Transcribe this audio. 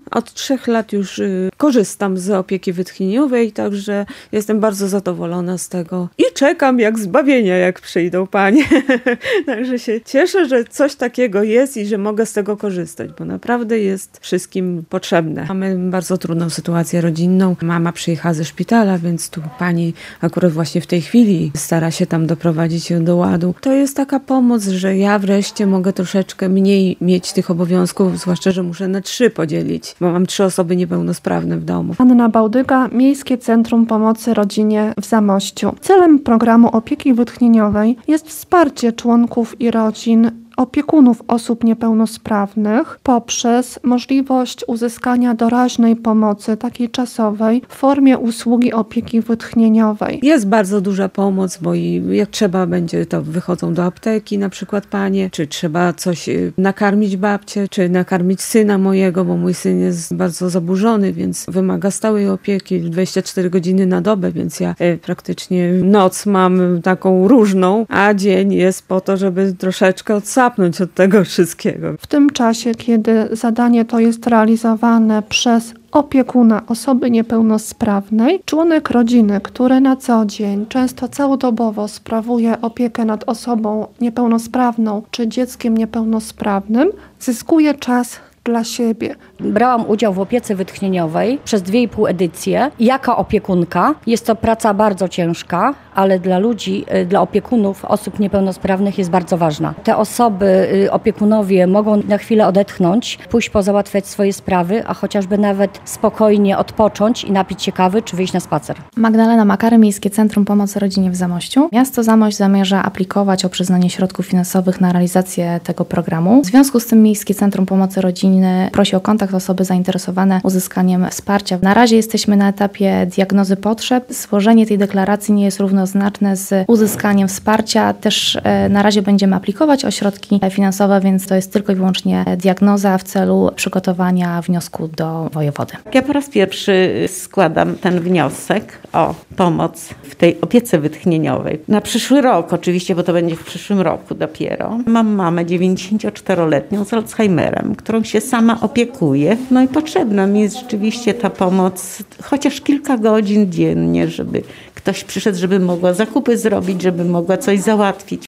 Od 3 lat już korzystam z opieki wytchnieniowej, także jestem bardzo zadowolona z tego. I czekam jak zbawienia, jak przyjdą panie. Także się cieszę, że coś takiego jest i że mogę z tego korzystać, bo naprawdę jest wszystkim potrzebne. Mamy bardzo trudną sytuację rodzinną. Mama przyjechała ze szpitala, więc tu pani akurat właśnie w tej chwili stara się tam doprowadzić ją do ładu. To jest taka pomoc, że ja wreszcie mogę troszeczkę mniej mieć tych obowiązków, zwłaszcza, że muszę na 3 podzielić, bo mam 3 osoby niepełnosprawne w domu. Anna Bałdyga, Miejskie Centrum Pomocy Rodzinie w Zamościu. Celem programu opieki wytchnieniowej jest wsparcie członków i rodzin opiekunów osób niepełnosprawnych poprzez możliwość uzyskania doraźnej pomocy, takiej czasowej, w formie usługi opieki wytchnieniowej. Jest bardzo duża pomoc, bo i jak trzeba będzie, to wychodzą do apteki na przykład panie, czy trzeba coś nakarmić babcię, czy nakarmić syna mojego, bo mój syn jest bardzo zaburzony, więc wymaga stałej opieki 24 godziny na dobę, więc ja praktycznie noc mam taką różną, a dzień jest po to, żeby troszeczkę odsapnąć od tego wszystkiego. W tym czasie, kiedy zadanie to jest realizowane przez opiekuna osoby niepełnosprawnej, członek rodziny, który na co dzień, często całodobowo sprawuje opiekę nad osobą niepełnosprawną czy dzieckiem niepełnosprawnym, zyskuje czas dla siebie. Brałam udział w opiece wytchnieniowej przez 2,5 edycje. Jako opiekunka jest to praca bardzo ciężka, ale dla ludzi, dla opiekunów osób niepełnosprawnych jest bardzo ważna. Te osoby, opiekunowie mogą na chwilę odetchnąć, pójść pozałatwiać swoje sprawy, a chociażby nawet spokojnie odpocząć i napić się kawy czy wyjść na spacer. Magdalena Makary, Miejskie Centrum Pomocy Rodzinie w Zamościu. Miasto Zamość zamierza aplikować o przyznanie środków finansowych na realizację tego programu. W związku z tym Miejskie Centrum Pomocy Rodziny prosi o kontakt osoby zainteresowane uzyskaniem wsparcia. Na razie jesteśmy na etapie diagnozy potrzeb. Złożenie tej deklaracji nie jest równoznaczne z uzyskaniem wsparcia. Też na razie będziemy aplikować o środki finansowe, więc to jest tylko i wyłącznie diagnoza w celu przygotowania wniosku do wojewody. Ja po raz pierwszy składam ten wniosek o pomoc w tej opiece wytchnieniowej. Na przyszły rok oczywiście, bo to będzie w przyszłym roku dopiero. Mam mamę 94-letnią z Alzheimerem, którą się sama opiekuję. No i potrzebna mi jest rzeczywiście ta pomoc, chociaż kilka godzin dziennie, żeby ktoś przyszedł, żeby mogła zakupy zrobić, żeby mogła coś załatwić.